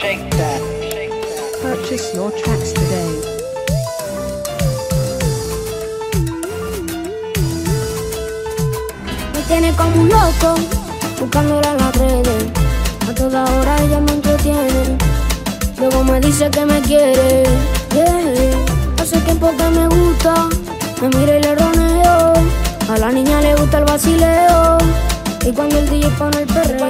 Purchase your tracks today. Me tiene como un loco, buscándola en las redes. A toda hora ella me entretiene. Luego me dice que me quiere, yeah. Hace tiempo que me gusta, me mira y le roneo. A la niña le gusta el vacileo. Y cuando el DJ pone el perreo,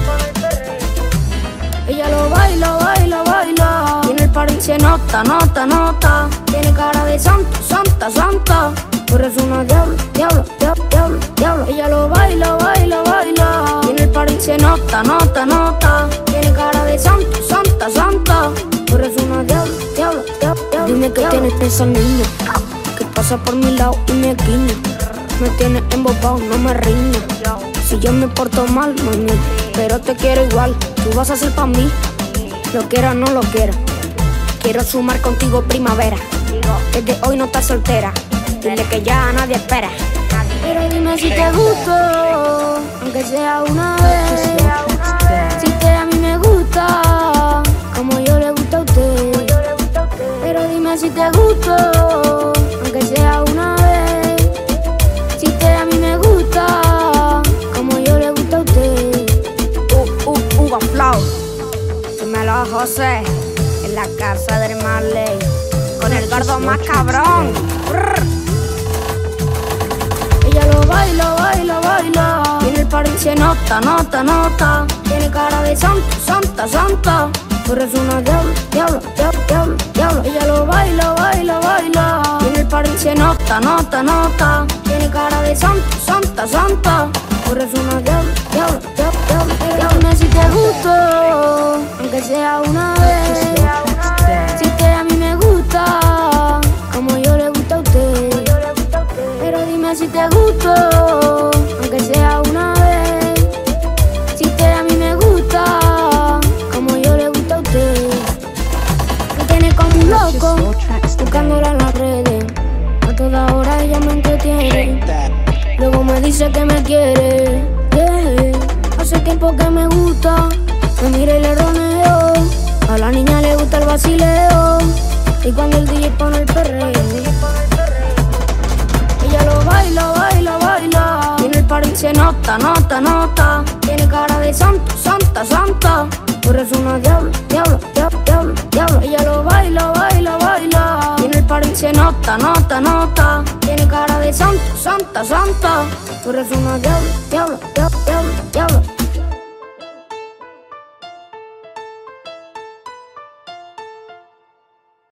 ella lo baila, baila, baila. Y en el party se nota, nota, nota. Tiene cara de santa, santa, santa. Pero es una diablo, diablo, diablo, diablo, diablo. Ella lo baila, baila, baila. Y en el party se nota, nota, nota. Tiene cara de santa, santa, santa. Pero es una diablo, diablo, diablo, diablo. Dime qué tienes esa niña, que pasa por mi lado y me guiña. Me tienes embobado, no me riña. Si yo me porto mal, mañana, pero te quiero igual. Tú vas a ser pa' mí, lo quiera o no lo quiera. Quiero sumar contigo primavera. Desde hoy no estás soltera, dile que ya nadie espera. Pero dime si te gusto, aunque sea una vez. Si te a mí me gusta, como yo le gusta a usted. Pero dime si te gusto, aunque sea una vez. Si te a mí me gusta, como yo le gusta a usted. Hugo Flow, dímelo José, en la casa del Marley, con el gordo más cabrón. Ella lo baila, baila, baila. Y en el party se nota, nota, nota. Tiene cara de santa, santa, santa. Pero es una diablo, diablo, diablo, diablo, diablo. Ella lo baila, baila, baila. Y en el party se nota, nota, nota. Tiene cara de santa, santa, santa. Pero es una diablo, diablo, diablo, diablo, diablo. Dime si te gusto, aunque sea una vez. Si te a mí me gusta, como yo le gusta a usted. Pero dime si te gusto, aunque sea una vez. Si te a mí me gusta, como yo le gusta a usted. Me tiene como un loco, buscándola en las redes. A toda hora ella me entretiene. Luego me dice que me quiere, yeah. Hace tiempo que me gusta, me mira y le roneo. A la niña le gusta el vacileo. Y cuando el DJ pone el perreo, ella lo baila, baila, baila. Y en el party se nota, nota, nota. Tiene cara de santa, santa, santa. Pero es una diablo, diablo, diablo, diablo, diablo. Ella lo baila, baila, baila. Y en el party se nota, nota, nota. Tiene cara de santa, santa, santa. Pero es una diablo, diablo, diablo, diablo, diablo.